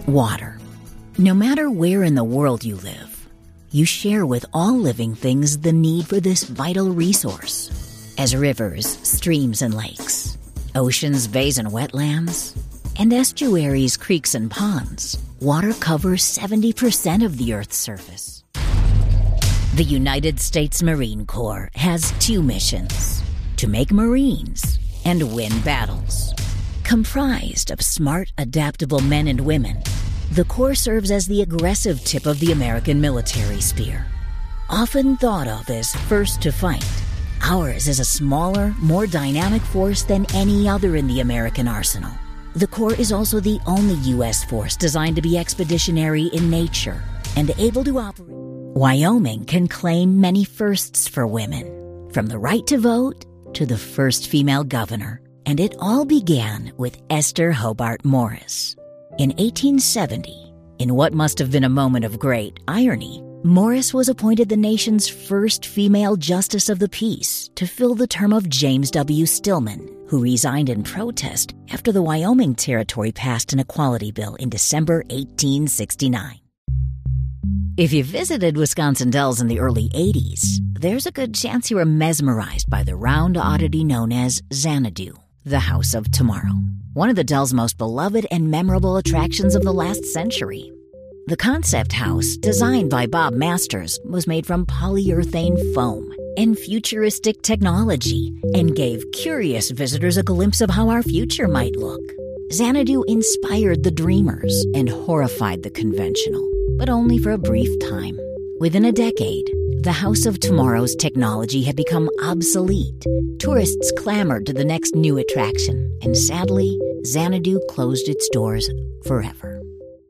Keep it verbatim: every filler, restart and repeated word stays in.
Water. No matter where in the world you live, you share with all living things the need for this vital resource. As rivers, streams, and lakes, oceans, bays, and wetlands, and estuaries, creeks, and ponds, water covers seventy percent of the Earth's surface. The United States Marine Corps has two missions: to make Marines and win battles. Comprised of smart, adaptable men and women, the Corps serves as the aggressive tip of the American military spear. Often thought of as first to fight, ours is a smaller, more dynamic force than any other in the American arsenal. The Corps is also the only U S force designed to be expeditionary in nature and able to operate. Wyoming can claim many firsts for women, from the right to vote to the first female governor. And it all began with Esther Hobart Morris. In eighteen seventy, in what must have been a moment of great irony, Morris was appointed the nation's first female justice of the peace to fill the term of James W. Stillman, who resigned in protest after the Wyoming Territory passed an equality bill in December eighteen sixty-nine. If you visited Wisconsin Dells in the early eighties, there's a good chance you were mesmerized by the round oddity known as Xanadu, the House of Tomorrow, one of the Dells' most beloved and memorable attractions of the last century. The concept house, designed by Bob Masters, was made from polyurethane foam and futuristic technology and gave curious visitors a glimpse of how our future might look. Xanadu inspired the dreamers and horrified the conventional, but only for a brief time. Within a decade, the House of Tomorrow's technology had become obsolete. Tourists clamored to the next new attraction, and sadly, Xanadu closed its doors forever.